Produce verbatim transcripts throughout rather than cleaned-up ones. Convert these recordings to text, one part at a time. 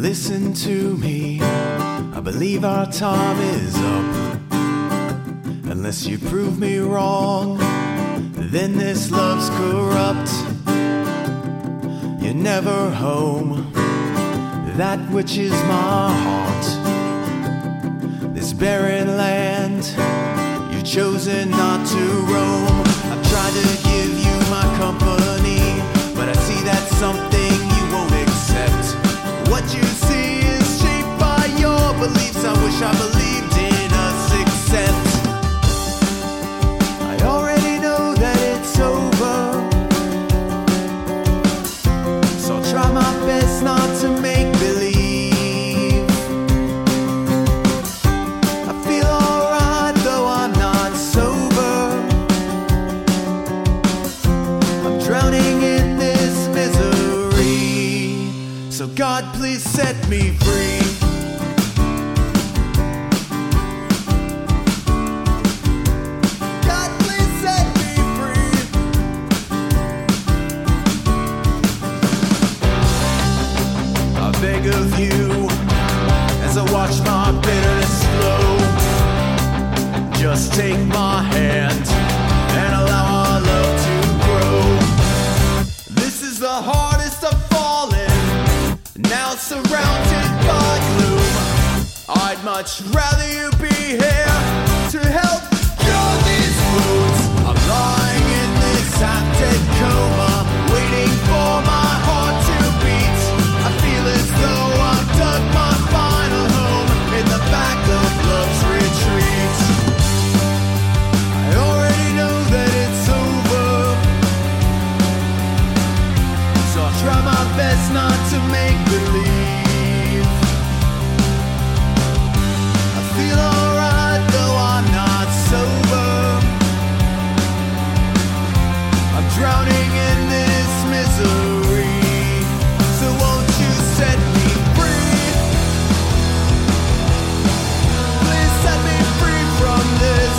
Listen to me, I believe our time is up. Unless you prove me wrong, then this love's corrupt. You're never home, that which is my heart. This barren land, you've chosen not to roam. I've tried to give you my company, but I see that's something you won't accept. What you see is shaped by your beliefs. I wish I believed in us, except I already know that it's over. So I'll try my best not to make believe. I feel alright though I'm not sober. I'm drowning in this misery. So God, please set me free. God, please set me free. I beg of you, as I watch my bitterness flow, just take my hand and allow our love to grow. This is the hardest of fallen, now surrounded by gloom. I'd much rather you be here to help cure these wounds. I'm lying in this half-dead coma, waiting for my heart to beat. I feel as though I've dug my final home in the back of love's retreat. I already know that it's over, so I'll try my best not to make believe. I feel alright though I'm not sober. I'm drowning in this misery. So won't you set me free? Please set me free from this.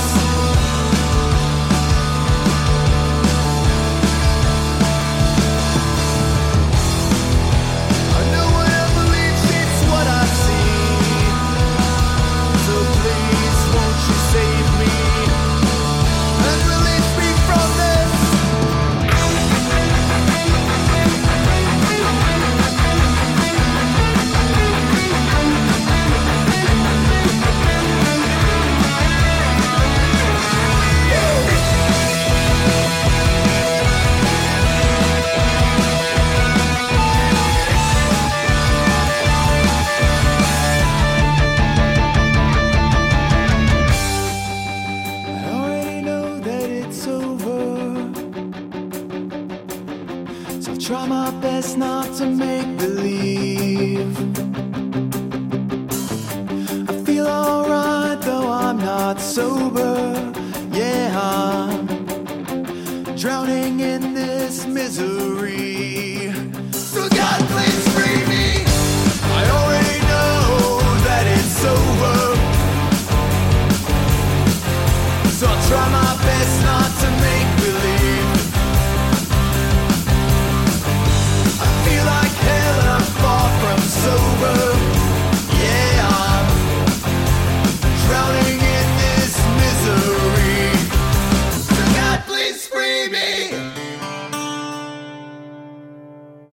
I know whatever leads it's what I see. So please won't you save me and release me from this. I already know that it's over, so I'll try my best not to make believe. I feel alright though I'm not sober. Yeah, I'm drowning in this misery.